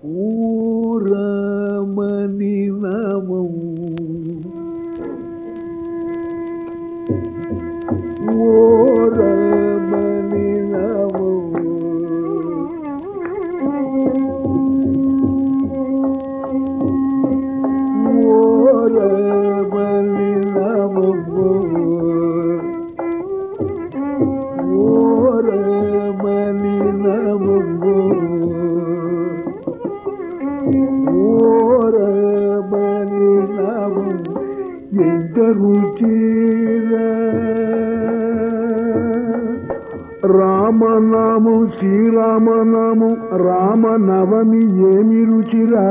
ఊరమని నామము ఓరమని నామము ఓరమని నామము ఓరమని నామము ఓరమని నామము ఎంత రుచిరా రామనామం శ్రీరామనామం రామనవమి ఏమి రుచిరా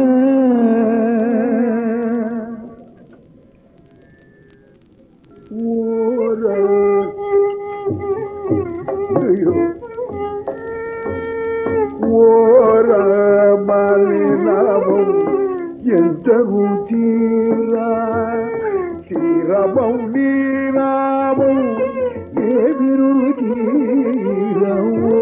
ఓరమని నామం ఎంత రుచిరా శ్రీరామం నీరామం ఏమి రుచిరా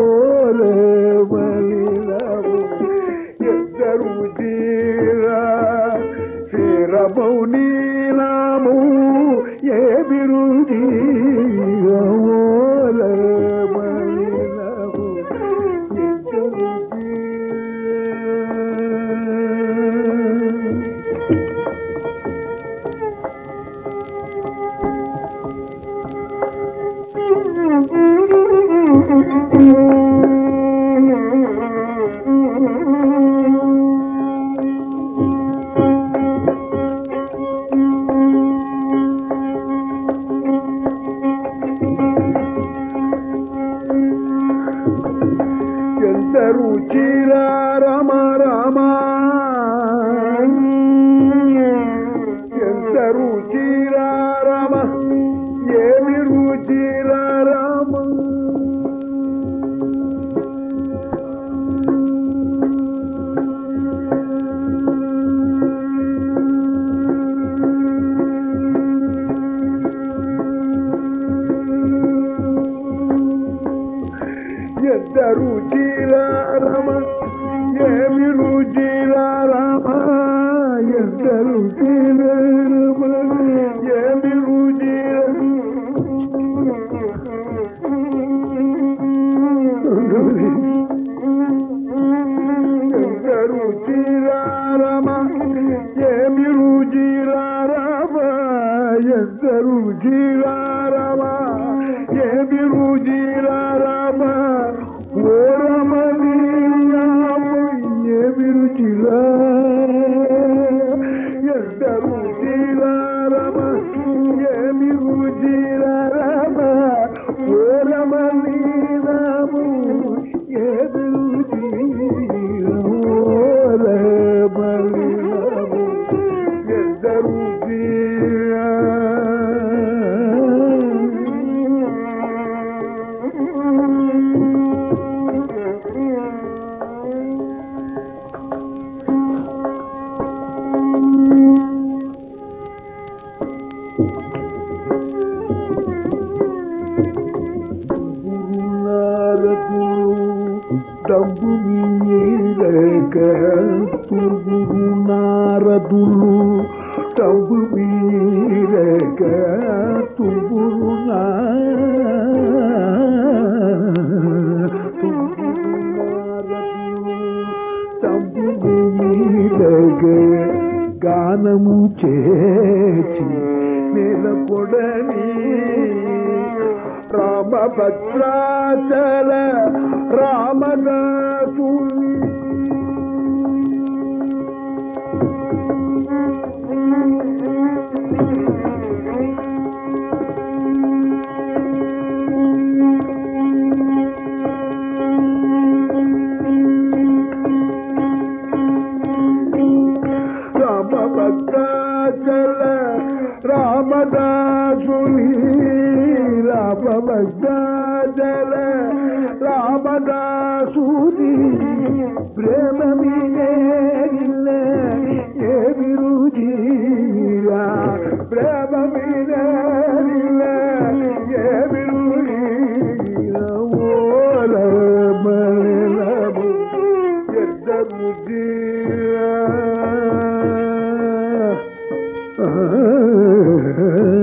ఓరమని నామం ఎంత రుచిరా శ్రీరామం నీరామం ఏమి రుచిరా ఓరమని నామం ఎంత రుచిరా ఎంత రుచిరా రమ రమ ఎంత రుచిరా రమ ఏమి రుచిరా రమ ఎంత రుచిరా రమ ఏమి రుచిరా రమ ఎంత రుచిరా రమ ఏమి రుచిరా ఎంత రుచిరా రమ ఏమి రుచిరా రమ ఎంత రుచిరా రమ ఏమి రుచిరా రమ ఓరమని నామం ఏమి రుచిరా ఎంత రుచిరా రమ ఏమి రుచిరా రమ ఓరమని నామం ఏమి రుచిరా ఓరమని నామం ఎంత రుచిరా డబ్బు మీరక తుగురు నారదులు డబ్బు మీరక తుగురు నారదులు డబ్బు మీరక గానము చేసి నెలకొడని రామభద్రాచల రామదాసుని రామభద్రాచల రామదాసుని రామభద్రాచల రామదాసుని ప్రేమమిలే ఏమి రుచిరా ప్రేమమిలే ఏమి రుచిరా ఓరమని నామం ఎంత రుచిరా